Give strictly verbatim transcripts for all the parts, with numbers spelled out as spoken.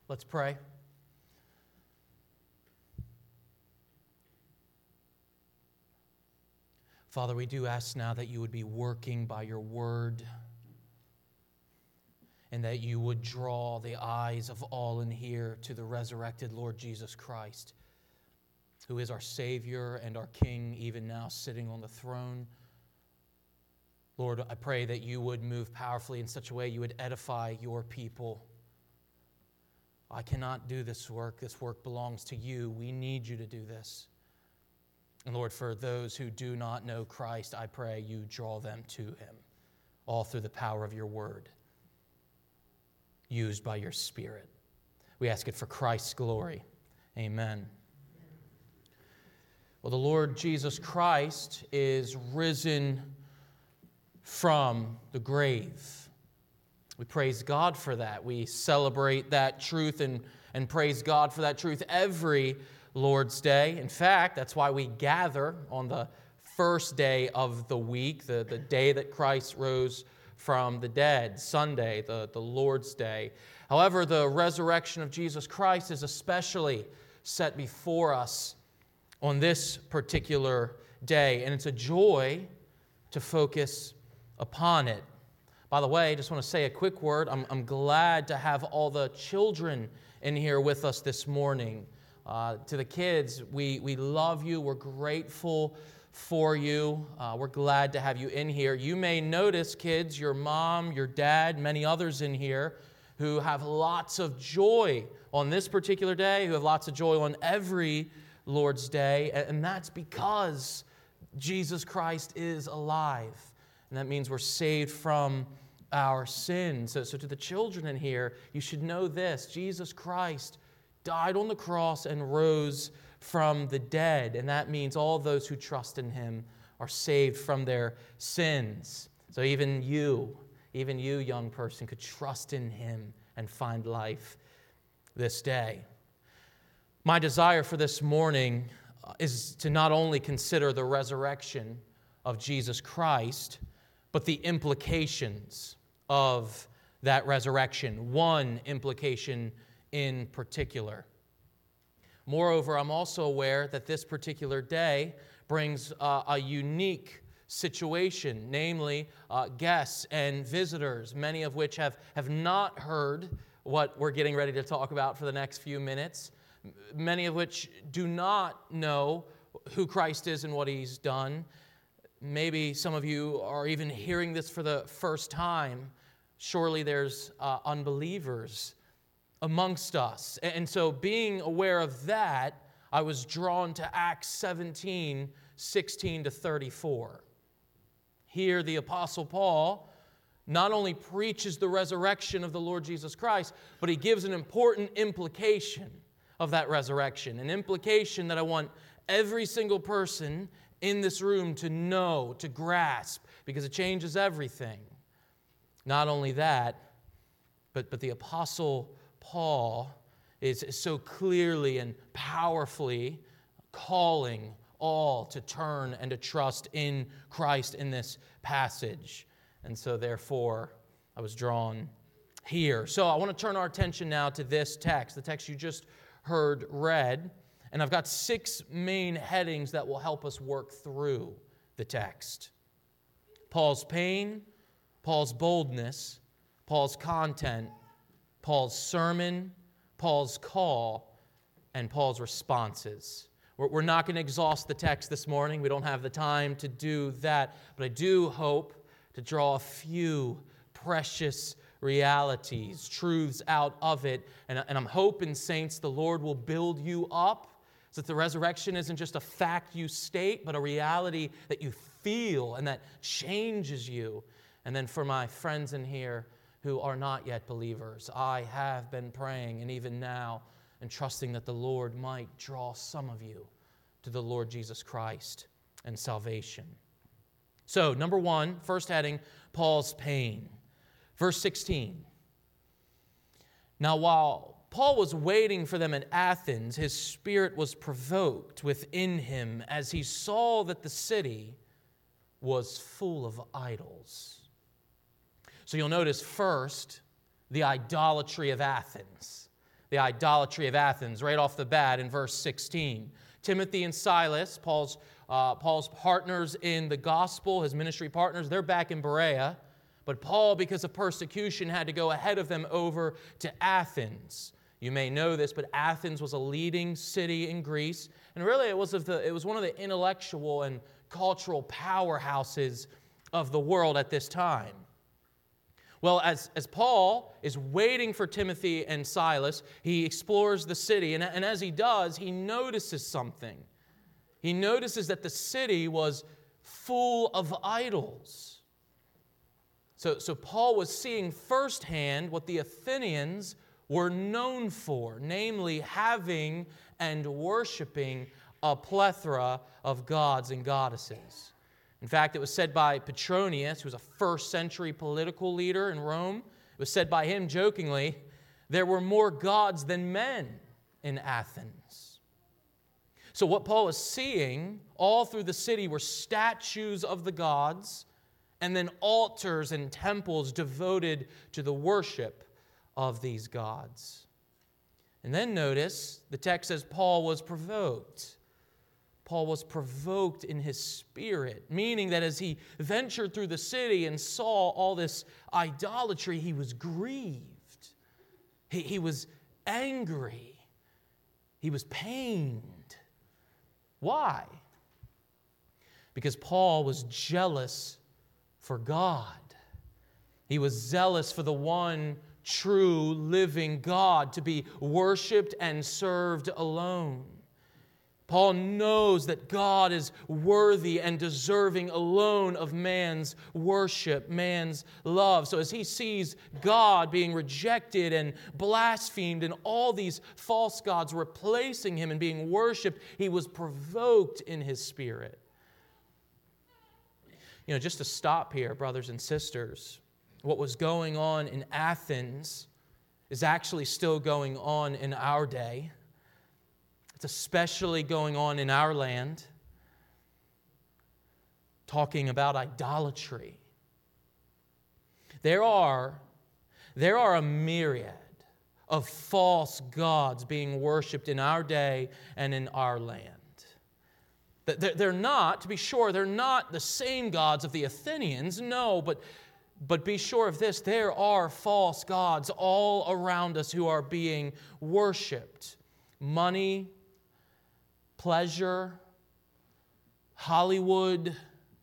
Let's pray. Father, we do ask now that you would be working by your word and that you would draw the eyes of all in here to the resurrected Lord Jesus Christ, who is our Savior and our King, even now sitting on the throne. Lord, I pray that you would move powerfully in such a way you would edify your people. I cannot do this work. This work belongs to you. We need you to do this. And Lord, for those who do not know Christ, I pray you draw them to him, all through the power of your word, used by your Spirit. We ask it for Christ's glory. Amen. Well, the Lord Jesus Christ is risen from the grave. We praise God for that. We celebrate that truth and, and praise God for that truth every Lord's Day. In fact, that's why we gather on the first day of the week, the, the day that Christ rose from the dead, Sunday, the, the Lord's Day. However, the resurrection of Jesus Christ is especially set before us on this particular day, and it's a joy to focus upon it. By the way, I just want to say a quick word. I'm, I'm glad to have all the children in here with us this morning. Uh, to the kids, we, we love you. We're grateful for you. Uh, we're glad to have you in here. You may notice, kids, your mom, your dad, many others in here who have lots of joy on this particular day, who have lots of joy on every Lord's Day, and that's because Jesus Christ is alive. And that means we're saved from our sins. So, so to the children in here, you should know this. Jesus Christ died on the cross and rose from the dead. And that means all those who trust in him are saved from their sins. So even you, even you, young person, could trust in him and find life this day. My desire for this morning is to not only consider the resurrection of Jesus Christ, but the implications of that resurrection. One implication in particular. Moreover, I'm also aware that this particular day brings uh, a unique situation, namely uh, guests and visitors, many of which have, have not heard what we're getting ready to talk about for the next few minutes, many of which do not know who Christ is and what he's done. Maybe some of you are even hearing this for the first time. Surely there's uh, unbelievers amongst us. And so being aware of that, I was drawn to Acts seventeen, sixteen to thirty-four. Here the Apostle Paul not only preaches the resurrection of the Lord Jesus Christ, but he gives an important implication of that resurrection, an implication that I want every single person in this room to know, to grasp, because it changes everything. Not only that, but, but the Apostle Paul is so clearly and powerfully calling all to turn and to trust in Christ in this passage. And so therefore, I was drawn here. So I want to turn our attention now to this text, the text you just heard read. And I've got six main headings that will help us work through the text. Paul's pain, Paul's boldness, Paul's content, Paul's sermon, Paul's call, and Paul's responses. We're not going to exhaust the text this morning. We don't have the time to do that. But I do hope to draw a few precious realities, truths out of it. And, and I'm hoping, saints, the Lord will build you up so that the resurrection isn't just a fact you state, but a reality that you feel and that changes you. And then for my friends in here who are not yet believers, I have been praying, and even now, and trusting that the Lord might draw some of you to the Lord Jesus Christ and salvation. So, number one, first heading, Paul's pain. Verse sixteen. Now, while Paul was waiting for them at Athens, his spirit was provoked within him as he saw that the city was full of idols. So you'll notice first the idolatry of Athens. the idolatry of Athens right off the bat in verse sixteen. Timothy and Silas, Paul's, uh, Paul's partners in the gospel, his ministry partners, they're back in Berea. But Paul, because of persecution, had to go ahead of them over to Athens. You may know this, but Athens was a leading city in Greece. And really, it was, of the, it was one of the intellectual and cultural powerhouses of the world at this time. Well, as, as Paul is waiting for Timothy and Silas, he explores the city. And, and as he does, he notices something. He notices that the city was full of idols. So, so Paul was seeing firsthand what the Athenians were known for, namely having and worshiping a plethora of gods and goddesses. In fact, it was said by Petronius, who was a first century political leader in Rome, it was said by him jokingly, there were more gods than men in Athens. So what Paul is seeing all through the city were statues of the gods and then altars and temples devoted to the worship of these gods. And then notice, the text says Paul was provoked. Paul was provoked in his spirit, meaning that as he ventured through the city and saw all this idolatry, he was grieved. He, he was angry. He was pained. Why? Because Paul was jealous for God. He was zealous for the one true living God to be worshiped and served alone. Paul knows that God is worthy and deserving alone of man's worship, man's love. So as he sees God being rejected and blasphemed and all these false gods replacing him and being worshiped, he was provoked in his spirit. You know, just to stop here, brothers and sisters, what was going on in Athens is actually still going on in our day. It's especially going on in our land, talking about idolatry. There are, there are a myriad of false gods being worshipped in our day and in our land. They're not, to be sure, they're not the same gods of the Athenians, no, but But be sure of this, there are false gods all around us who are being worshipped. Money, pleasure, Hollywood,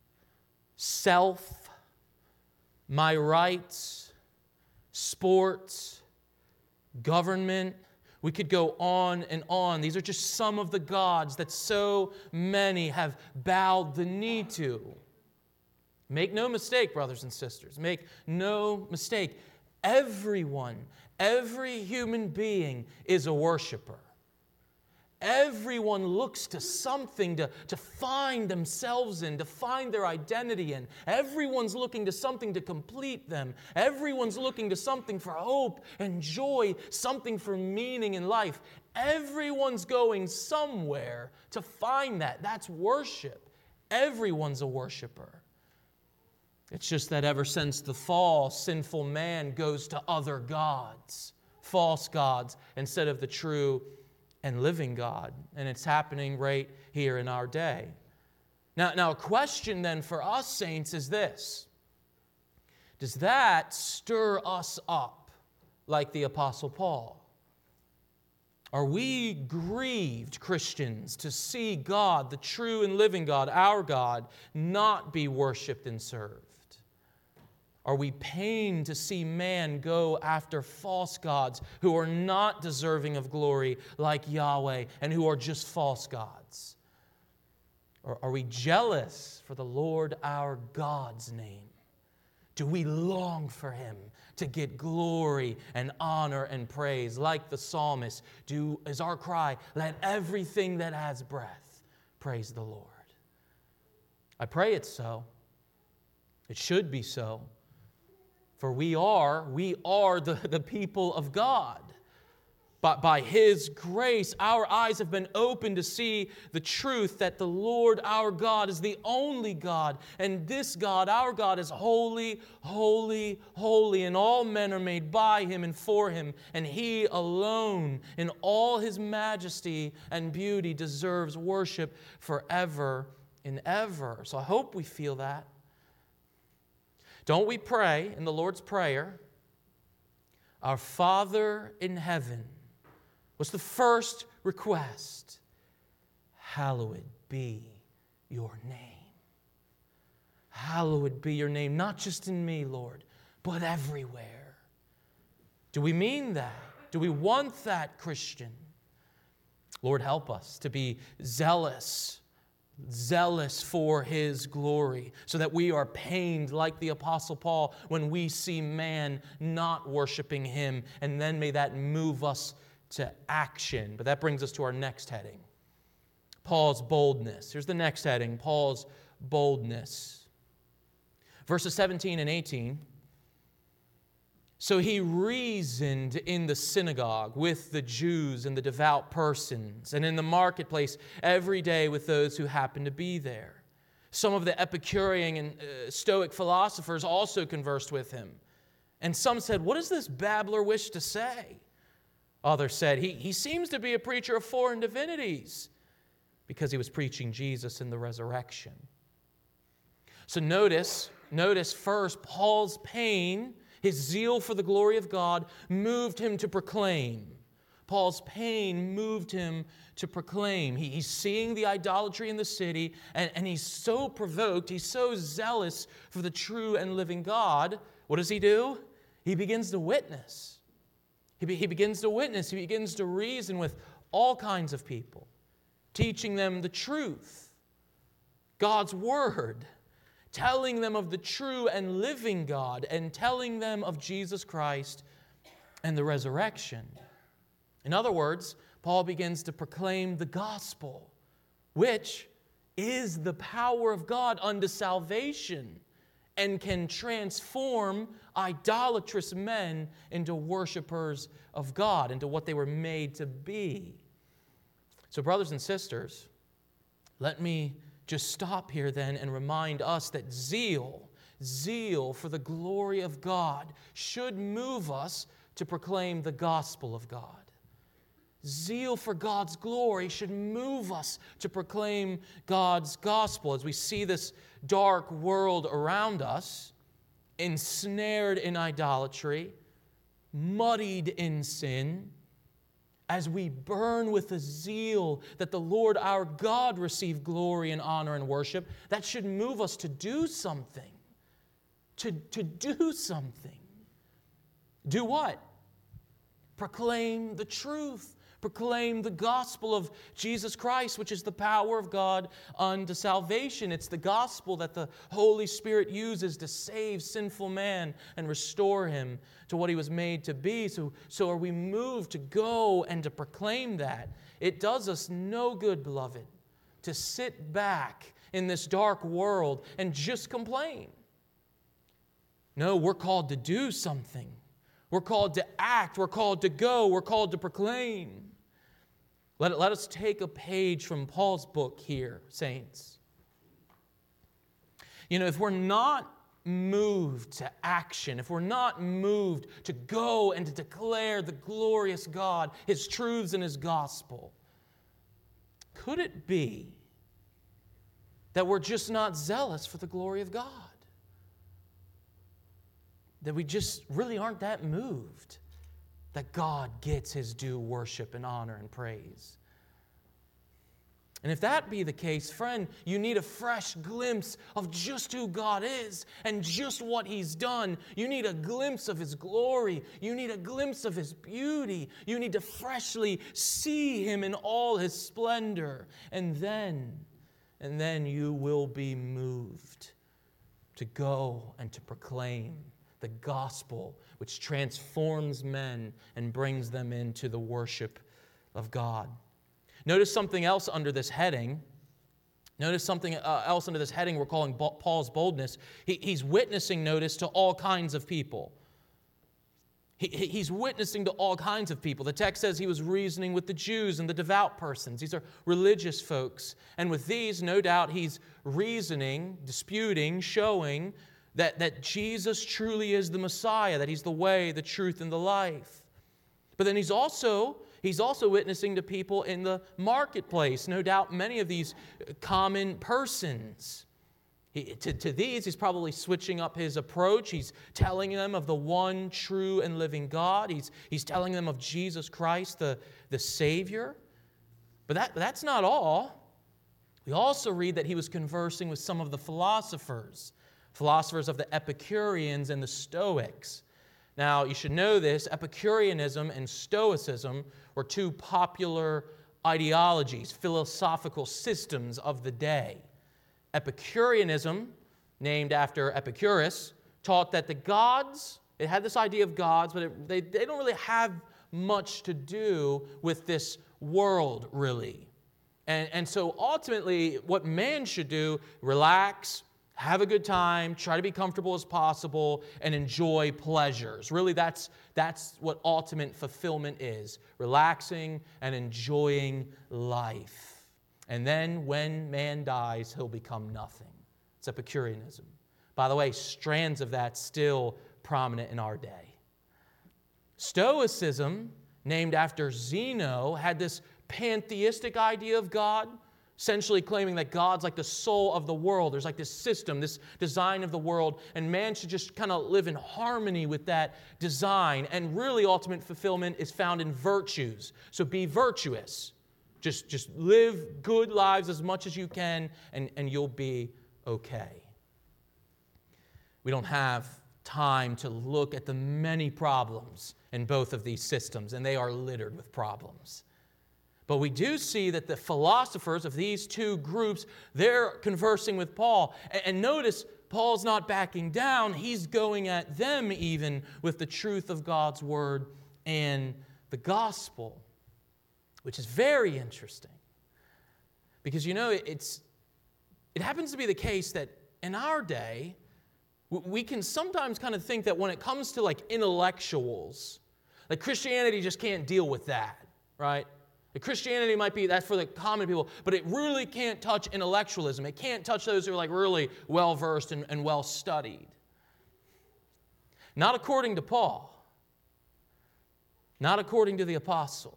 self, my rights, sports, government. We could go on and on. These are just some of the gods that so many have bowed the knee to. Make no mistake, brothers and sisters, make no mistake. Everyone, every human being is a worshiper. Everyone looks to something to, to find themselves in, to find their identity in. Everyone's looking to something to complete them. Everyone's looking to something for hope and joy, something for meaning in life. Everyone's going somewhere to find that. That's worship. Everyone's a worshiper. It's just that ever since the fall, sinful man goes to other gods, false gods, instead of the true and living God. And it's happening right here in our day. Now, now, a question then for us saints is this. Does that stir us up like the Apostle Paul? Are we grieved, Christians, to see God, the true and living God, our God, not be worshiped and served? Are we pained to see man go after false gods who are not deserving of glory like Yahweh and who are just false gods? Or are we jealous for the Lord our God's name? Do we long for Him to get glory and honor and praise? Like the psalmist, do, is our cry, let everything that has breath praise the Lord. I pray it's so. It should be so. For we are, we are the, the people of God. But by His grace, our eyes have been opened to see the truth that the Lord our God is the only God. And this God, our God, is holy, holy, holy. And all men are made by Him and for Him. And He alone, in all His majesty and beauty, deserves worship forever and ever. So I hope we feel that. Don't we pray in the Lord's Prayer, Our Father in heaven? What's the first request? Hallowed be your name. Hallowed be your name, not just in me, Lord, but everywhere. Do we mean that? Do we want that, Christian? Lord, help us to be zealous, zealous for His glory, so that we are pained like the Apostle Paul when we see man not worshiping Him, and then may that move us to action. But that brings us to our next heading, Paul's boldness. Here's the next heading, Paul's boldness. Verses seventeen and eighteen. So he reasoned in the synagogue with the Jews and the devout persons, and in the marketplace every day with those who happened to be there. Some of the Epicurean and uh, Stoic philosophers also conversed with him. And some said, "What does this babbler wish to say?" Others said, he, he seems to be a preacher of foreign divinities, because he was preaching Jesus in the resurrection. So notice, notice first, Paul's pain, his zeal for the glory of God, moved him to proclaim. Paul's pain moved him to proclaim. He, he's seeing the idolatry in the city, and, and he's so provoked, he's so zealous for the true and living God. What does he do? He begins to witness. He, be, he begins to witness. He begins to reason with all kinds of people, teaching them the truth, God's Word, telling them of the true and living God, and telling them of Jesus Christ and the resurrection. In other words, Paul begins to proclaim the gospel, which is the power of God unto salvation and can transform idolatrous men into worshipers of God, into what they were made to be. So, brothers and sisters, let me just stop here then and remind us that zeal, zeal for the glory of God should move us to proclaim the gospel of God. Zeal for God's glory should move us to proclaim God's gospel. As we see this dark world around us, ensnared in idolatry, muddied in sin, as we burn with a zeal that the Lord our God receive glory and honor and worship, that should move us to do something. To, to do something. Do what? Proclaim the truth. Proclaim the gospel of Jesus Christ, which is the power of God unto salvation. It's the gospel that the Holy Spirit uses to save sinful man and restore him to what he was made to be. So, so are we moved to go and to proclaim that? It does us no good, beloved, to sit back in this dark world and just complain. No, we're called to do something. We're called to act. We're called to go. We're called to proclaim. Let, let us take a page from Paul's book here, saints. You know, if we're not moved to action, if we're not moved to go and to declare the glorious God, His truths and His gospel, could it be that we're just not zealous for the glory of God? That we just really aren't that moved that God gets His due worship and honor and praise. And if that be the case, friend, you need a fresh glimpse of just who God is and just what He's done. You need a glimpse of His glory. You need a glimpse of His beauty. You need to freshly see Him in all His splendor. And then, and then you will be moved to go and to proclaim the gospel, which transforms men and brings them into the worship of God. Notice something else under this heading. Notice something else under this heading we're calling Paul's boldness. He, he's witnessing, notice, to all kinds of people. He, he's witnessing to all kinds of people. The text says he was reasoning with the Jews and the devout persons. These are religious folks. And with these, no doubt, he's reasoning, disputing, showing that, that Jesus truly is the Messiah, that he's the way, the truth, and the life. But then he's also, he's also witnessing to people in the marketplace. No doubt many of these common persons. He, to, to these, he's probably switching up his approach. He's telling them of the one true and living God. He's, he's telling them of Jesus Christ, the, the Savior. But that, that's not all. We also read that he was conversing with some of the philosophers, philosophers of the Epicureans and the Stoics. Now, you should know this, Epicureanism and Stoicism were two popular ideologies, philosophical systems of the day. Epicureanism, named after Epicurus, taught that the gods, it had this idea of gods, but it, they, they don't really have much to do with this world, really. And, and so ultimately, what man should do, relax, have a good time, try to be comfortable as possible, and enjoy pleasures. Really, that's, that's what ultimate fulfillment is, relaxing and enjoying life. And then when man dies, he'll become nothing. It's Epicureanism. By the way, strands of that still prominent in our day. Stoicism, named after Zeno, had this pantheistic idea of God, essentially claiming that God's like the soul of the world. There's like this system, this design of the world, and man should just kind of live in harmony with that design. And really, ultimate fulfillment is found in virtues. So be virtuous. Just, just live good lives as much as you can, and, and you'll be okay. We don't have time to look at the many problems in both of these systems, and they are littered with problems. But we do see that the philosophers of these two groups, they're conversing with Paul. And, and notice, Paul's not backing down. He's going at them even with the truth of God's word and the gospel, which is very interesting. Because, you know, it's it happens to be the case that in our day, we can sometimes kind of think that when it comes to like intellectuals, like Christianity just can't deal with that, right? Like Christianity might be, that's for the common people, but it really can't touch intellectualism. It can't touch those who are like really well-versed and, and well-studied. Not according to Paul. Not according to the apostle.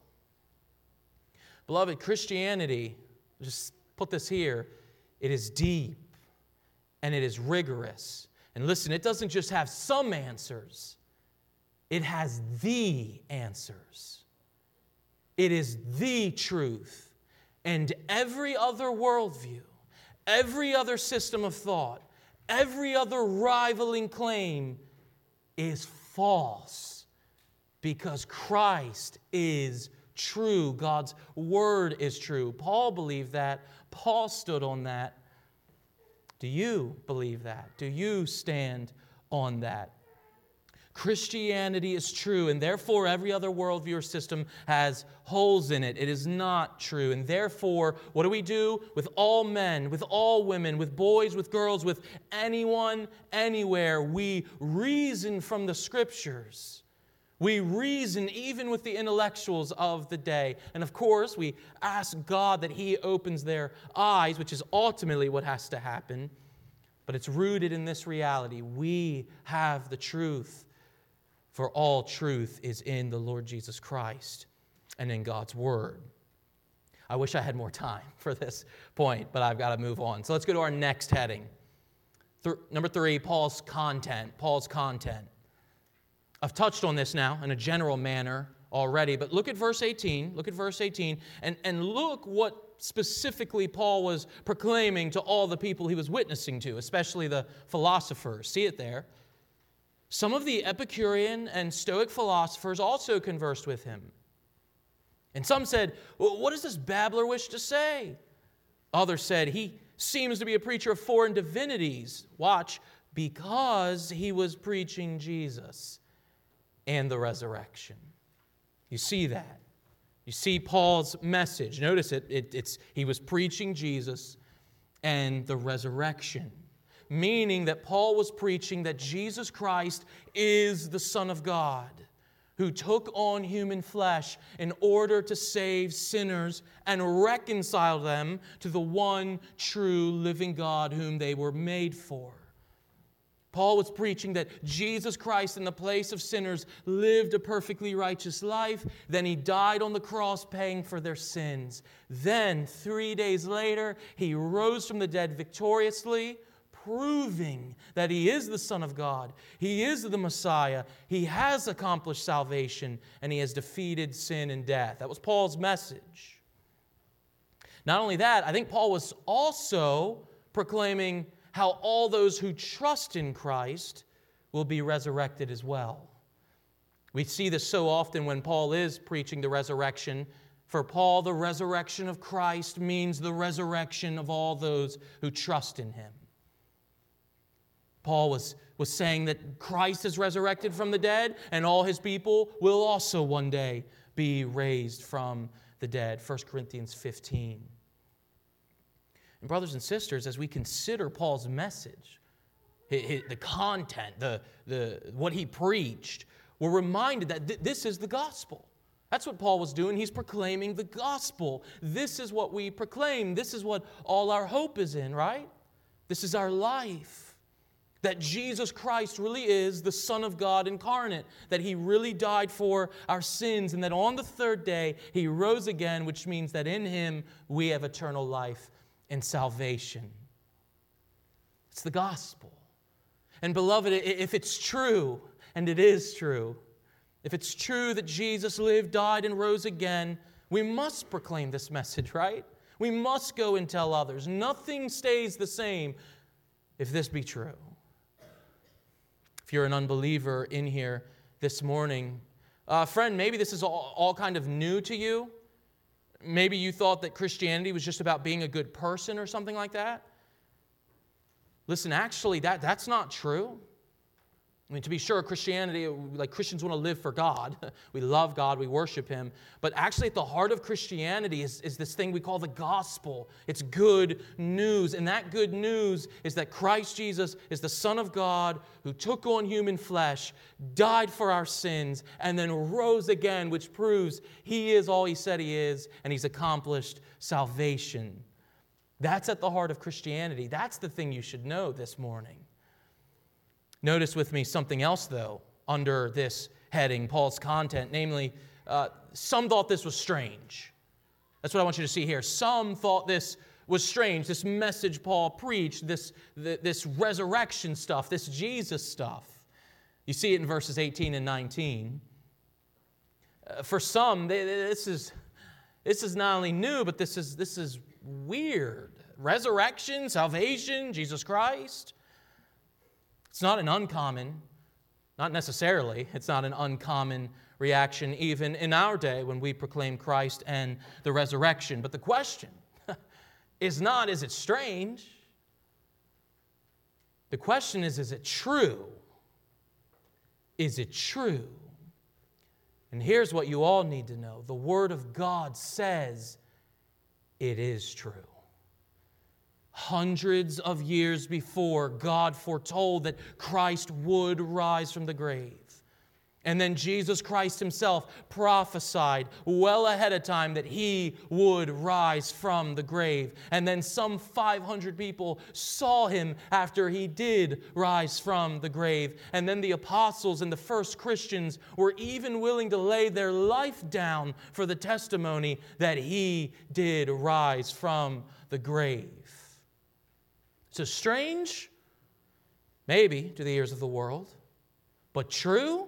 Beloved, Christianity, just put this here, it is deep and it is rigorous. And listen, it doesn't just have some answers. It has the answers. It is the truth. And every other worldview, every other system of thought, every other rivaling claim is false because Christ is true. God's word is true. Paul believed that. Paul stood on that. Do you believe that? Do you stand on that? Christianity is true, and therefore every other worldview or system has holes in it. It is not true. And therefore, what do we do with all men, with all women, with boys, with girls, with anyone, anywhere? We reason from the Scriptures. We reason even with the intellectuals of the day. And of course, we ask God that He opens their eyes, which is ultimately what has to happen. But it's rooted in this reality. We have the truth. For all truth is in the Lord Jesus Christ and in God's Word. I wish I had more time for this point, but I've got to move on. So let's go to our next heading. Th- number three, Paul's content. Paul's content. I've touched on this now in a general manner already, but look at verse eighteen. Look at verse eighteen, and, and look what specifically Paul was proclaiming to all the people he was witnessing to, especially the philosophers. See it there. Some of the Epicurean and Stoic philosophers also conversed with him. And some said, well, what does this babbler wish to say? Others said, he seems to be a preacher of foreign divinities. Watch, because he was preaching Jesus and the resurrection. You see that. You see Paul's message. Notice it, it it's he was preaching Jesus and the resurrection. Meaning that Paul was preaching that Jesus Christ is the Son of God. who took on human flesh in order to save sinners and reconcile them to the one true living God whom they were made for. Paul was preaching that Jesus Christ, in the place of sinners, lived a perfectly righteous life. Then He died on the cross, paying for their sins. Then, three days later, He rose from the dead victoriously, proving that He is the Son of God. He is the Messiah. He has accomplished salvation, and He has defeated sin and death. That was Paul's message. Not only that, I think Paul was also proclaiming how all those who trust in Christ will be resurrected as well. We see this so often when Paul is preaching the resurrection. For Paul, the resurrection of Christ means the resurrection of all those who trust in Him. Paul was, was saying that Christ is resurrected from the dead, and all His people will also one day be raised from the dead. First Corinthians fifteen. And brothers and sisters, as we consider Paul's message, the content, the, the, what he preached, we're reminded that th- this is the gospel. That's what Paul was doing. He's proclaiming the gospel. This is what we proclaim. This is what all our hope is in, right? This is our life. That Jesus Christ really is the Son of God incarnate. That He really died for our sins. And that on the third day, He rose again, which means that in Him we have eternal life and salvation. It's the gospel. And beloved, if it's true, and it is true, if it's true that Jesus lived, died, and rose again, we must proclaim this message, right? We must go and tell others. Nothing stays the same if this be true. If you're an unbeliever in here this morning, uh, friend, maybe this is all, all kind of new to you. Maybe you thought that Christianity was just about being a good person or something like that. Listen, actually, that, that's not true. I mean, to be sure, Christianity, like Christians want to live for God. We love God, we worship Him. But actually at the heart of Christianity is, is this thing we call the gospel. It's good news. And that good news is that Christ Jesus is the Son of God who took on human flesh, died for our sins, and then rose again, which proves He is all He said He is, and He's accomplished salvation. That's at the heart of Christianity. That's the thing you should know this morning. Notice with me something else, though, under this heading, Paul's content. Namely, uh, some thought this was strange. That's what I want you to see here. Some thought this was strange, this message Paul preached, this, this resurrection stuff, this Jesus stuff. You see it in verses eighteen and nineteen. Uh, for some, they, this is, this is not only new, but this is, this is weird. Resurrection, salvation, Jesus Christ. It's not an uncommon, not necessarily, it's not an uncommon reaction even in our day when we proclaim Christ and the resurrection. But the question is not, is it strange? The question is, is it true? Is it true? And here's what you all need to know. The Word of God says it is true. Hundreds of years before, God foretold that Christ would rise from the grave. And then Jesus Christ Himself prophesied well ahead of time that He would rise from the grave. And then some five hundred people saw Him after He did rise from the grave. And then the apostles and the first Christians were even willing to lay their life down for the testimony that He did rise from the grave. So strange? Maybe to the ears of the world. But true?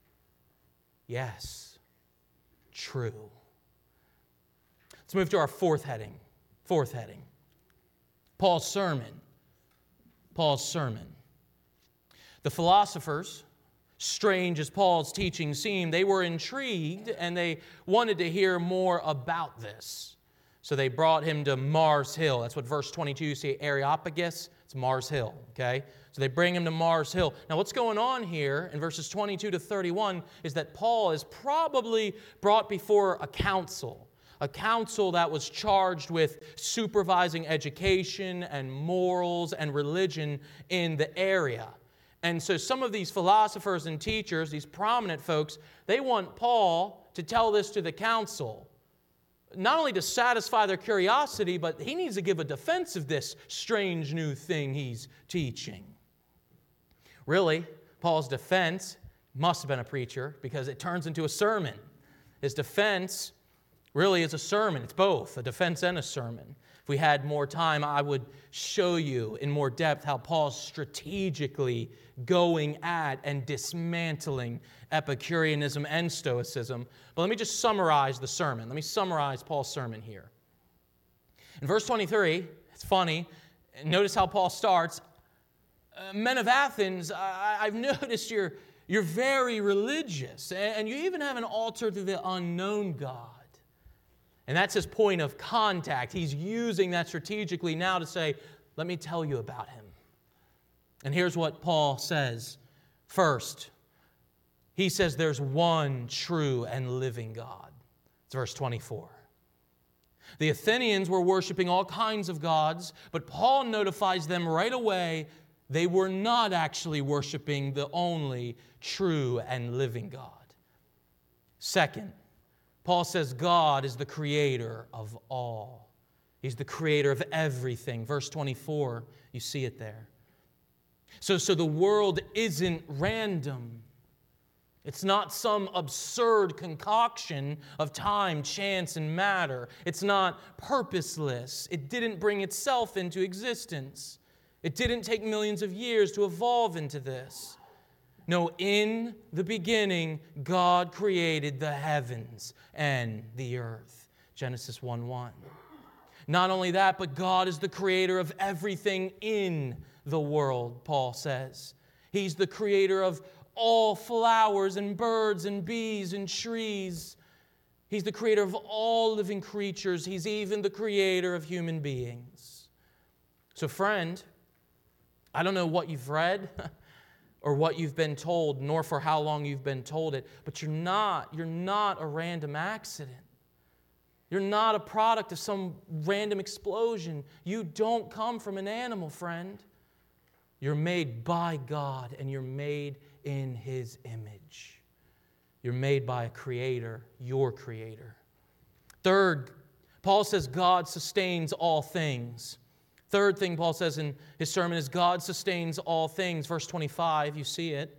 Yes, true. Let's move to our fourth heading. Fourth heading. Paul's sermon. Paul's sermon. The philosophers, strange as Paul's teaching seemed, they were intrigued and they wanted to hear more about this. So they brought him to Mars Hill. That's what verse twenty-two, you see Areopagus. It's Mars Hill, okay? So they bring him to Mars Hill. Now what's going on here in verses twenty-two to thirty-one is that Paul is probably brought before a council. A council that was charged with supervising education and morals and religion in the area. And so some of these philosophers and teachers, these prominent folks, they want Paul to tell this to the council. Not only to satisfy their curiosity, but he needs to give a defense of this strange new thing he's teaching. Really, Paul's defense must have been a preacher because it turns into a sermon. His defense really is a sermon. It's both, a defense and a sermon. If we had more time, I would show you in more depth how Paul's strategically going at and dismantling Epicureanism and Stoicism. But let me just summarize the sermon. Let me summarize Paul's sermon here. In verse twenty-three, it's funny. Notice how Paul starts. Uh, Men of Athens, I, I've noticed you're, you're very religious, and you even have an altar to the unknown God. And that's his point of contact. He's using that strategically now to say, let me tell you about him. And here's what Paul says. First, he says there's one true and living God. It's verse twenty-four. The Athenians were worshiping all kinds of gods, but Paul notifies them right away they were not actually worshiping the only true and living God. Second, Paul says God is the creator of all. He's the creator of everything. Verse twenty-four, you see it there. So, so the world isn't random. It's not some absurd concoction of time, chance, and matter. It's not purposeless. It didn't bring itself into existence. It didn't take millions of years to evolve into this. No, in the beginning, God created the heavens and the earth. Genesis one one. Not only that, but God is the creator of everything in the world, Paul says. He's the creator of all flowers and birds and bees and trees. He's the creator of all living creatures. He's even the creator of human beings. So, friend, I don't know what you've read or what you've been told, nor for how long you've been told it, but you're not, you're not a random accident. You're not a product of some random explosion. You don't come from an animal, friend. You're made by God, and you're made in His image. You're made by a creator, your creator. Third, Paul says God sustains all things. Third thing Paul says in his sermon is God sustains all things. Verse twenty-five, you see it.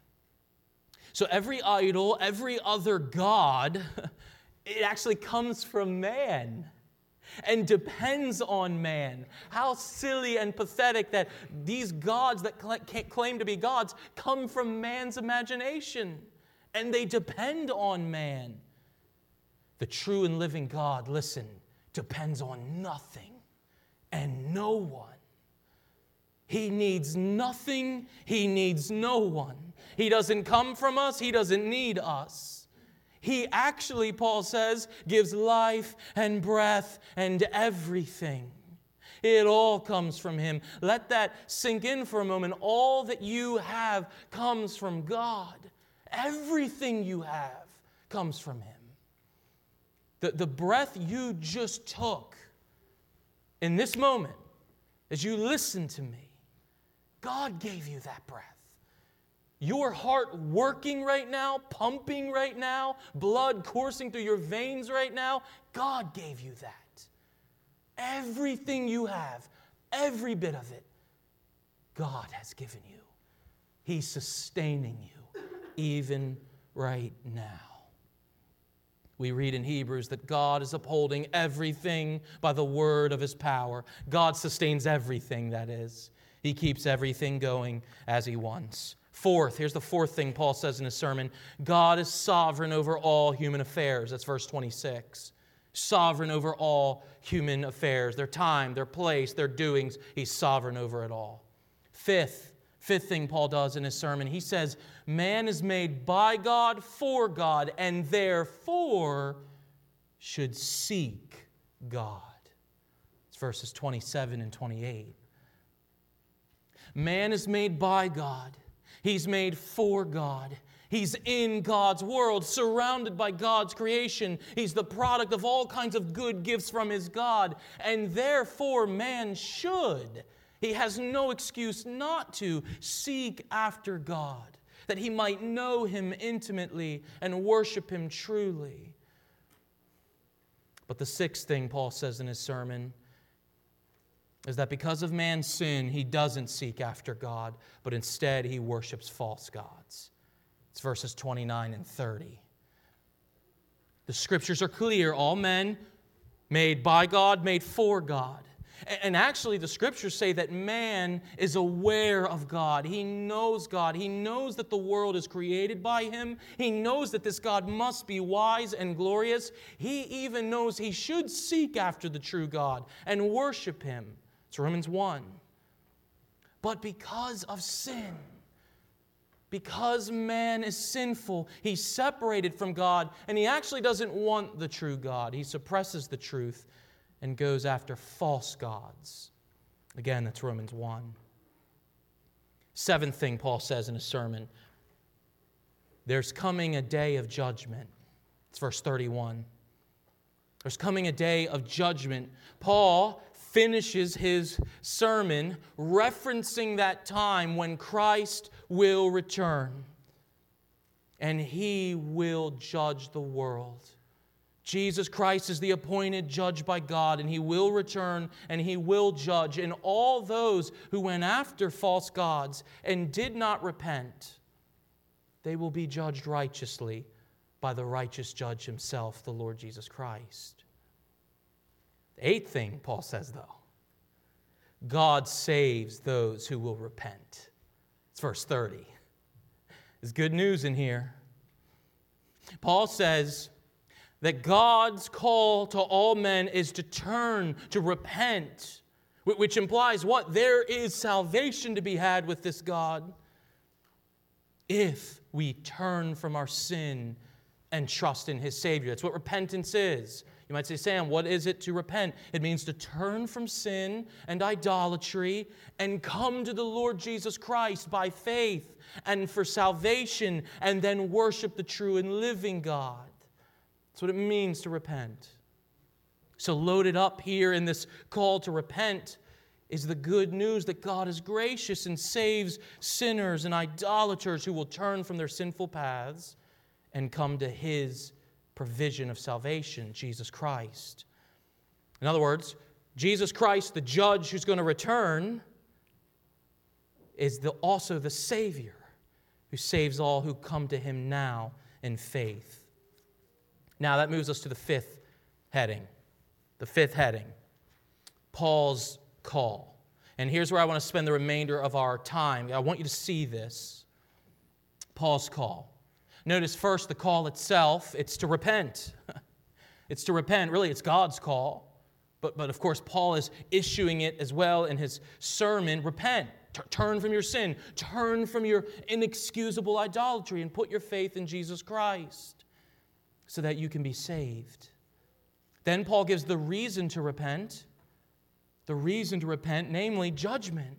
So every idol, every other god, it actually comes from man and depends on man. How silly and pathetic that these gods that claim to be gods come from man's imagination and they depend on man. The true and living God, listen, depends on nothing and no one. He needs nothing. He needs no one. He doesn't come from us. He doesn't need us. He actually, Paul says, gives life and breath and everything. It all comes from Him. Let that sink in for a moment. All that you have comes from God. Everything you have comes from Him. The, the breath you just took in this moment, as you listen to me, God gave you that breath. Your heart working right now, pumping right now, blood coursing through your veins right now, God gave you that. Everything you have, every bit of it, God has given you. He's sustaining you even right now. We read in Hebrews that God is upholding everything by the word of His power. God sustains everything, that is. He keeps everything going as He wants. Fourth, here's the fourth thing Paul says in his sermon. God is sovereign over all human affairs. That's verse twenty-six. Sovereign over all human affairs. Their time, their place, their doings. He's sovereign over it all. Fifth, fifth thing Paul does in his sermon. He says, man is made by God, for God, and therefore should seek God. It's verses twenty-seven and twenty-eight. Man is made by God. He's made for God. He's in God's world, surrounded by God's creation. He's the product of all kinds of good gifts from His God. And therefore, man should He has no excuse not to seek after God, that he might know him intimately and worship him truly. But the sixth thing Paul says in his sermon is that because of man's sin, he doesn't seek after God, but instead he worships false gods. It's verses twenty-nine and thirty. The Scriptures are clear. All men made by God, made for God. And actually, the Scriptures say that man is aware of God. He knows God. He knows that the world is created by him. He knows that this God must be wise and glorious. He even knows he should seek after the true God and worship him. It's Romans one. But because of sin, because man is sinful, he's separated from God, and he actually doesn't want the true God. He suppresses the truth and goes after false gods. Again, that's Romans one. Seventh thing Paul says in his sermon, there's coming a day of judgment. It's verse thirty-one. There's coming a day of judgment. Paul finishes his sermon referencing that time when Christ will return and he will judge the world. Jesus Christ is the appointed judge by God, and he will return and he will judge. And all those who went after false gods and did not repent, they will be judged righteously by the righteous judge himself, the Lord Jesus Christ. The eighth thing Paul says, though, God saves those who will repent. It's verse thirty. There's good news in here. Paul says that God's call to all men is to turn, to repent, which implies what? There is salvation to be had with this God if we turn from our sin and trust in his Savior. That's what repentance is. You might say, Sam, what is it to repent? It means to turn from sin and idolatry and come to the Lord Jesus Christ by faith and for salvation, and then worship the true and living God. That's what it means to repent. So loaded up here in this call to repent is the good news that God is gracious and saves sinners and idolaters who will turn from their sinful paths and come to his provision of salvation, Jesus Christ. In other words, Jesus Christ, the judge who's going to return, is the, also the Savior who saves all who come to him now in faith. Now that moves us to the fifth heading. The fifth heading, Paul's call. And here's where I want to spend the remainder of our time. I want you to see this. Paul's call. Notice first the call itself, it's to repent. It's to repent. Really, it's God's call. But, but of course, Paul is issuing it as well in his sermon. Repent. T- turn from your sin. Turn from your inexcusable idolatry and put your faith in Jesus Christ so that you can be saved. Then Paul gives the reason to repent. The reason to repent, namely judgment.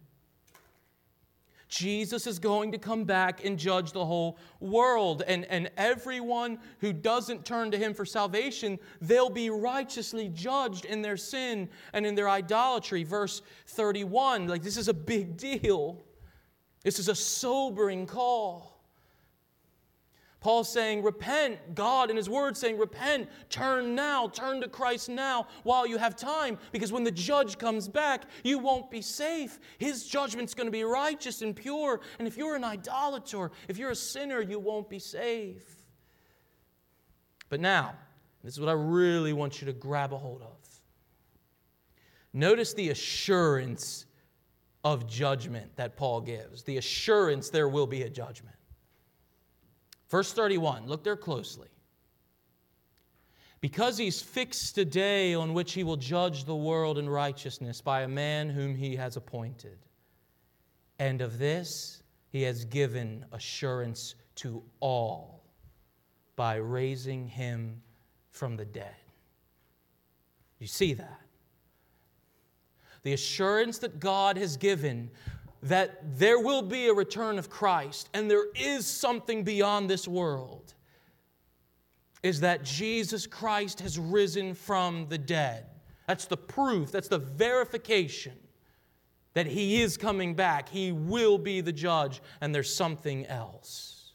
Jesus is going to come back and judge the whole world. And, and everyone who doesn't turn to him for salvation, they'll be righteously judged in their sin and in their idolatry. Verse thirty-one, like this is a big deal. This is a sobering call. Paul's saying, repent. God in his word saying, repent. Turn now. Turn to Christ now while you have time. Because when the judge comes back, you won't be safe. His judgment's going to be righteous and pure. And if you're an idolater, if you're a sinner, you won't be safe. But now, this is what I really want you to grab a hold of. Notice the assurance of judgment that Paul gives. The assurance there will be a judgment. Verse thirty-one, look there closely. Because he's fixed a day on which he will judge the world in righteousness by a man whom he has appointed. And of this he has given assurance to all by raising him from the dead. You see that? The assurance that God has given that there will be a return of Christ and there is something beyond this world is that Jesus Christ has risen from the dead. That's the proof, that's the verification that He is coming back. He will be the judge, and there's something else.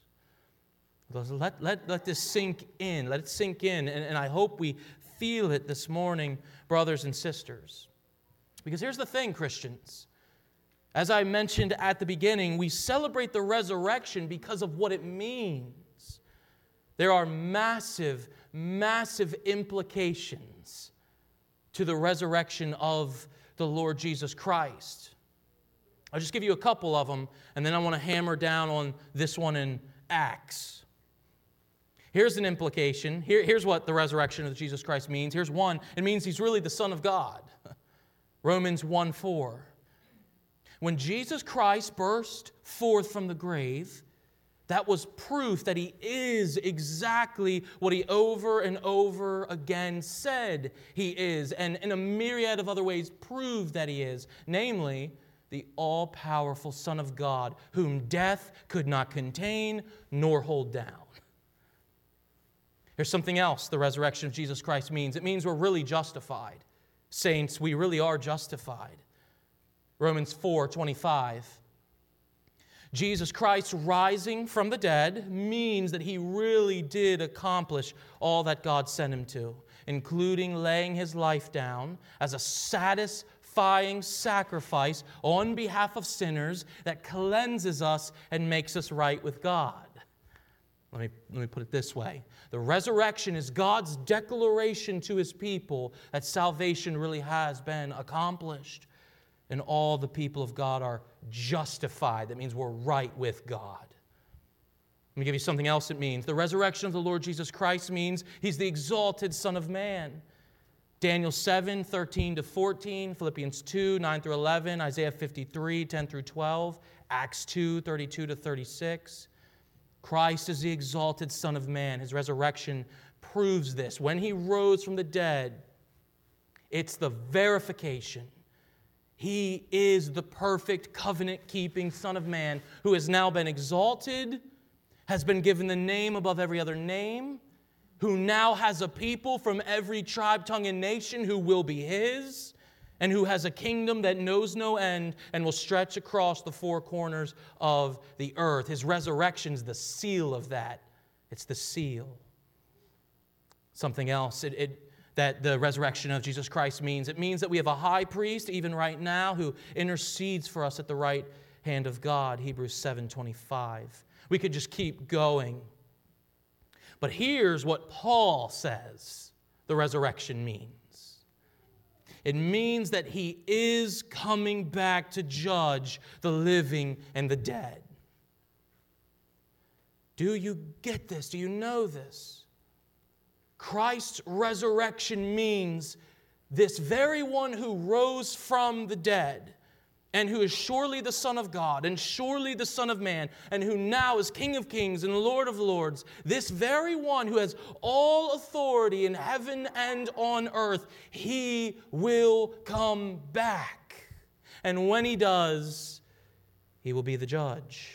Let, let, let this sink in. Let it sink in, and, and I hope we feel it this morning, brothers and sisters. Because here's the thing, Christians. As I mentioned at the beginning, we celebrate the resurrection because of what it means. There are massive, massive implications to the resurrection of the Lord Jesus Christ. I'll just give you a couple of them, and then I want to hammer down on this one in Acts. Here's an implication. Here, here's what the resurrection of Jesus Christ means. Here's one. It means He's really the Son of God. Romans one four. When Jesus Christ burst forth from the grave, that was proof that He is exactly what He over and over again said He is, and in a myriad of other ways proved that He is, namely, the all-powerful Son of God, whom death could not contain nor hold down. There's something else the resurrection of Jesus Christ means. It means we're really justified. Saints, we really are justified. Romans four twenty-five. Jesus Christ rising from the dead means that He really did accomplish all that God sent Him to, including laying His life down as a satisfying sacrifice on behalf of sinners that cleanses us and makes us right with God. Let me, let me put it this way. The resurrection is God's declaration to His people that salvation really has been accomplished. And all the people of God are justified. That means we're right with God. Let me give you something else it means. The resurrection of the Lord Jesus Christ means He's the exalted Son of Man. Daniel seven, thirteen to fourteen, Philippians two, nine through eleven, Isaiah fifty-three, ten through twelve, Acts two, thirty-two to thirty-six. Christ is the exalted Son of Man. His resurrection proves this. When He rose from the dead, it's the verification. He is the perfect covenant-keeping Son of Man who has now been exalted, has been given the name above every other name, who now has a people from every tribe, tongue, and nation who will be His, and who has a kingdom that knows no end and will stretch across the four corners of the earth. His resurrection is the seal of that. It's the seal. Something else it, it, that the resurrection of Jesus Christ means. It means that we have a high priest, even right now, who intercedes for us at the right hand of God, Hebrews seven twenty-five. We could just keep going. But here's what Paul says the resurrection means. It means that He is coming back to judge the living and the dead. Do you get this? Do you know this? Christ's resurrection means this very one who rose from the dead and who is surely the Son of God and surely the Son of Man and who now is King of Kings and Lord of Lords, this very one who has all authority in heaven and on earth, He will come back. And when He does, He will be the judge.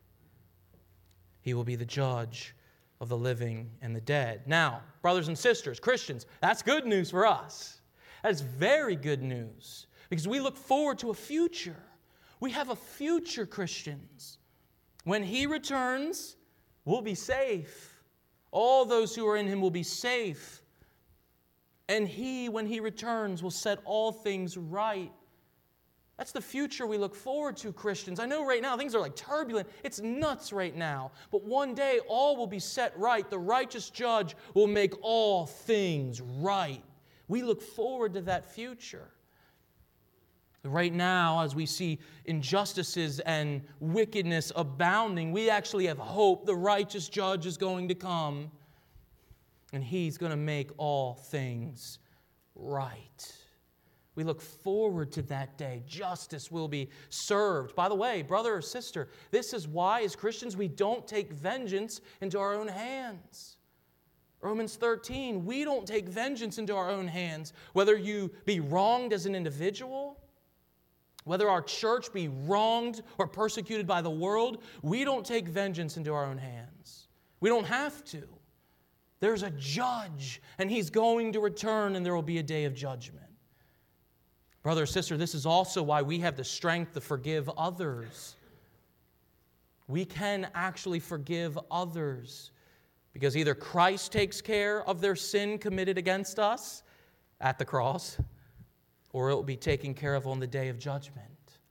He will be the judge of the living and the dead. Now, brothers and sisters, Christians, that's good news for us. That's very good news because we look forward to a future. We have a future, Christians. When He returns, we'll be safe. All those who are in Him will be safe. And He, when He returns, will set all things right. That's the future we look forward to, Christians. I know right now things are like turbulent. It's nuts right now. But one day all will be set right. The righteous judge will make all things right. We look forward to that future. Right now, as we see injustices and wickedness abounding, we actually have hope. The righteous judge is going to come, and He's going to make all things right. We look forward to that day. Justice will be served. By the way, brother or sister, this is why, as Christians, we don't take vengeance into our own hands. Romans thirteen, we don't take vengeance into our own hands. Whether you be wronged as an individual, whether our church be wronged or persecuted by the world, we don't take vengeance into our own hands. We don't have to. There's a judge, and He's going to return, and there will be a day of judgment. Brother or sister, this is also why we have the strength to forgive others. We can actually forgive others because either Christ takes care of their sin committed against us at the cross, or it will be taken care of on the day of judgment.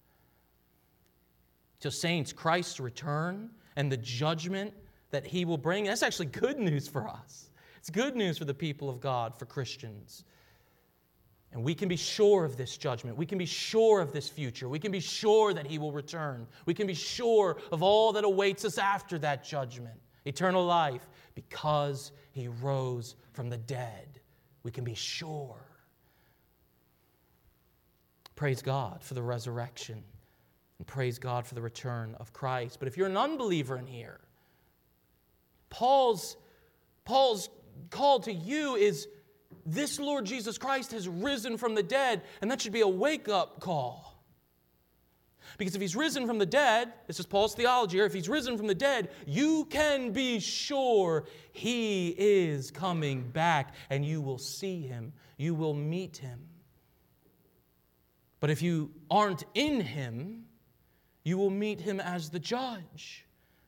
So saints, Christ's return and the judgment that He will bring, that's actually good news for us. It's good news for the people of God, for Christians. And we can be sure of this judgment. We can be sure of this future. We can be sure that He will return. We can be sure of all that awaits us after that judgment, eternal life, because He rose from the dead. We can be sure. Praise God for the resurrection, and praise God for the return of Christ. But if you're an unbeliever in here, Paul's, Paul's call to you is, this Lord Jesus Christ has risen from the dead, and that should be a wake-up call. Because if He's risen from the dead, this is Paul's theology here, if He's risen from the dead, you can be sure He is coming back, and you will see Him. You will meet Him. But if you aren't in Him, you will meet Him as the judge.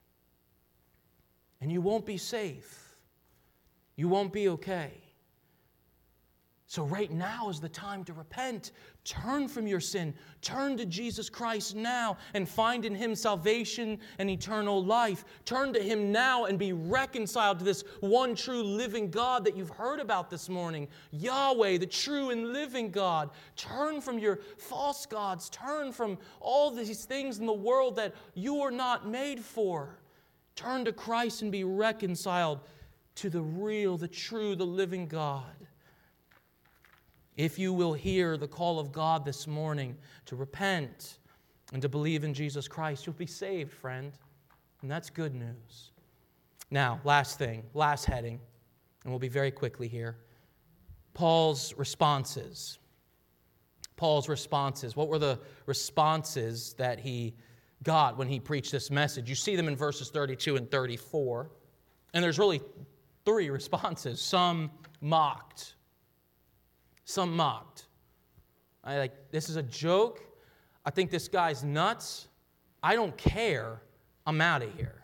And you won't be safe. You won't be okay. So right now is the time to repent. Turn from your sin. Turn to Jesus Christ now and find in Him salvation and eternal life. Turn to Him now and be reconciled to this one true living God that you've heard about this morning. Yahweh, the true and living God. Turn from your false gods. Turn from all these things in the world that you are not made for. Turn to Christ and be reconciled to the real, the true, the living God. If you will hear the call of God this morning to repent and to believe in Jesus Christ, you'll be saved, friend. And that's good news. Now, last thing, last heading, and we'll be very quickly here. Paul's responses. Paul's responses. What were the responses that he got when he preached this message? You see them in verses thirty-two and thirty-four. And there's really three responses. Some mocked. Some mocked. I like, this is a joke. I think this guy's nuts. I don't care. I'm out of here.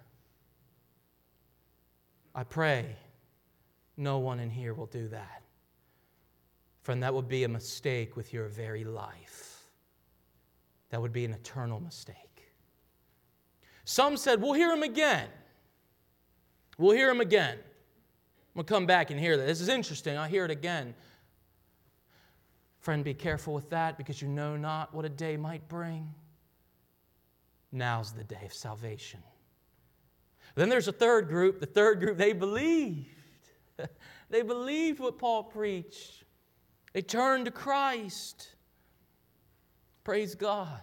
I pray no one in here will do that. Friend, that would be a mistake with your very life. That would be an eternal mistake. Some said, we'll hear him again. We'll hear him again. We'll come back and hear that. This is interesting. I'll hear it again. Friend, be careful with that because you know not what a day might bring. Now's the day of salvation. Then there's a third group. The third group, they believed. They believed what Paul preached. They turned to Christ. Praise God.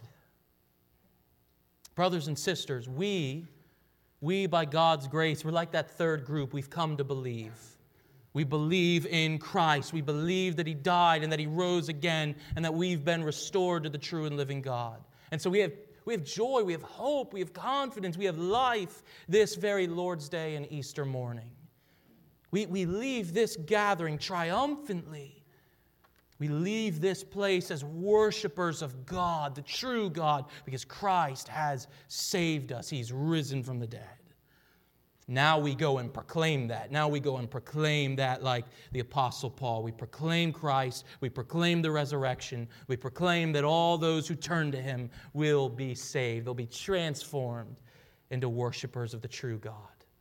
Brothers and sisters, we, we by God's grace, we're like that third group. We've come to believe. We believe in Christ. We believe that He died and that He rose again and that we've been restored to the true and living God. And so we have, we have joy, we have hope, we have confidence, we have life this very Lord's Day and Easter morning. We, we leave this gathering triumphantly. We leave this place as worshipers of God, the true God, because Christ has saved us. He's risen from the dead. Now we go and proclaim that. Now we go and proclaim that like the Apostle Paul. We proclaim Christ. We proclaim the resurrection. We proclaim that all those who turn to Him will be saved. They'll be transformed into worshipers of the true God.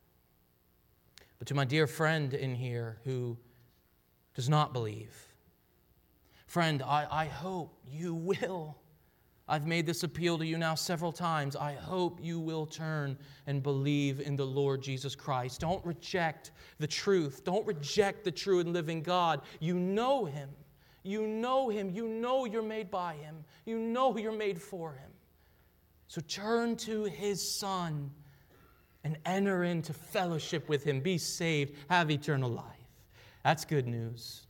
But to my dear friend in here who does not believe, friend, I, I hope you will. I've made this appeal to you now several times. I hope you will turn and believe in the Lord Jesus Christ. Don't reject the truth. Don't reject the true and living God. You know Him. You know Him. You know you're made by Him. You know you're made for Him. So turn to His Son and enter into fellowship with Him. Be saved. Have eternal life. That's good news.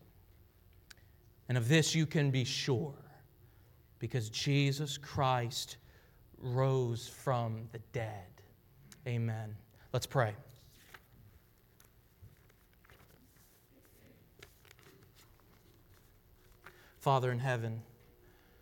And of this you can be sure. Because Jesus Christ rose from the dead. Amen. Let's pray. Father in heaven,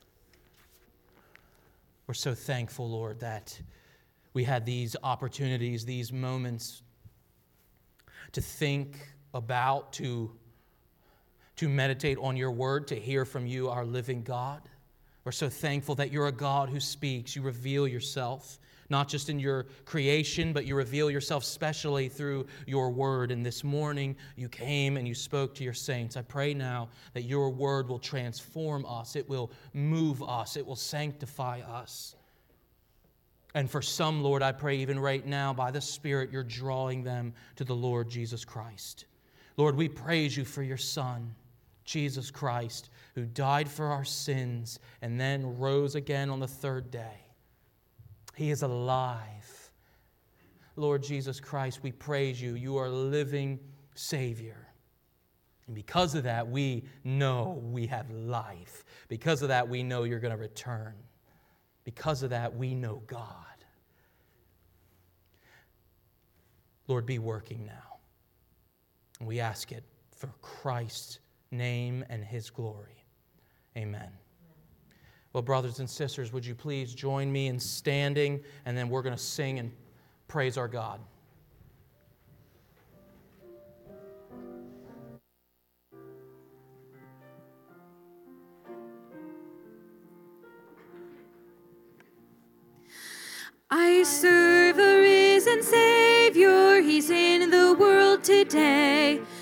We're so thankful, Lord, that we had these opportunities, these moments to think about, to, to meditate on your word, to hear from you, our living God. We're so thankful that you're a God who speaks. You reveal yourself, not just in your creation, but you reveal yourself specially through your word. And this morning, you came and you spoke to your saints. I pray now that your word will transform us. It will move us. It will sanctify us. And for some, Lord, I pray even right now, by the Spirit, you're drawing them to the Lord Jesus Christ. Lord, we praise you for your Son, Jesus Christ, who died for our sins and then rose again on the third day. He is alive. Lord Jesus Christ, we praise you. You are a living Savior. And because of that, we know we have life. Because of that, we know you're going to return. Because of that, we know God. Lord, be working now. And we ask it for Christ's name and his glory. Amen. Well, brothers and sisters, would you please join me in standing, and then we're going to sing and praise our God. I serve a risen Savior, he's in the world today.